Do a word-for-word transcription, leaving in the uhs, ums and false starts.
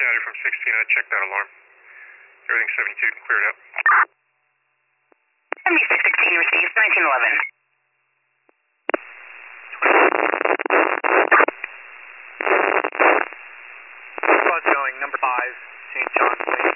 County from sixteen, I checked that alarm. Everything seventy-two, cleared out. seventy-six sixteen received, nineteen eleven. Buzz going, number five, Saint John, please.